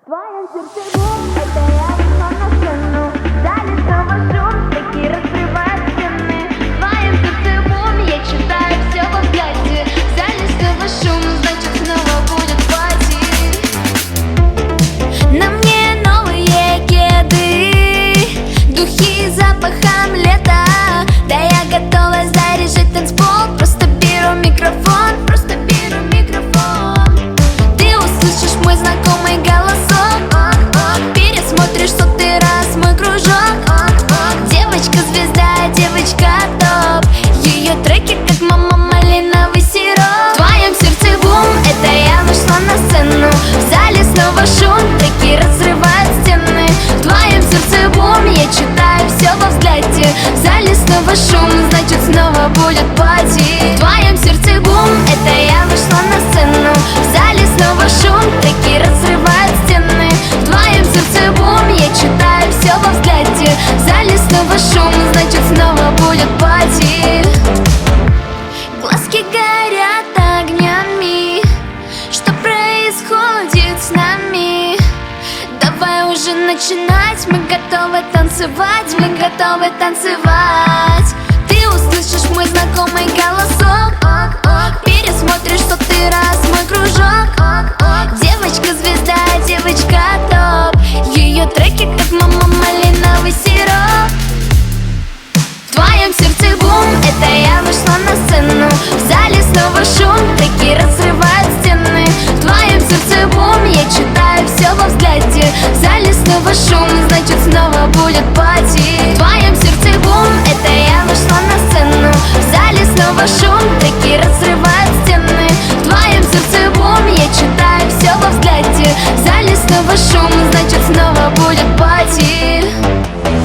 твоем сердце бум, это я вышла на сцену. В зале снова шум, такие разрывают стены. В твоем сердце бум, я читаю все во взгляде. В зале снова шум, значит снова будет пати. На мне новые кеды, духи запахом лета. Да я готова заряжать танцпол, просто беру микрофон, просто беру микрофон. Ты услышишь мой знакомый голосок, пересмотришь сотый раз мой кружок. Девочка-звезда, девочка-топ, ее треки как мама малиновый сироп. В твоем сердце бум, это я вышла на сцену. В зале снова шум, треки разрывают стены. В твоем сердце бум, я читаю все во взгляде. В зале снова шум, значит снова будет пати. В твоем сердце бум, это я вышла на сцену. В зале снова шум, треки разрывают стены. В твоем сердце бум, я читаю все во взгляде. В зале снова шум, значит снова будет пати. Глазки горят огнями, что происходит с нами? Давай уже начинать, мы готовы танцевать, мы готовы танцевать. Ты услышишь мой знакомый голосок, пересмотришь сотый раз мой кружок. Девочка-звезда, девочка-топ, ее треки как мама малиновый сироп. В твоем сердце бум, это я вышла на сцену. В зале снова шум, треки разрывают стены. В твоем сердце бум, я читаю все во взгляде. В зале снова шум, значит снова будет пати. В твоем сердце бум, это я вышла на сцену. В зале снова шум, треки разрывают стены. В твоем сердце бум, я читаю все во взгляде. В зале снова шум, значит снова будет пати.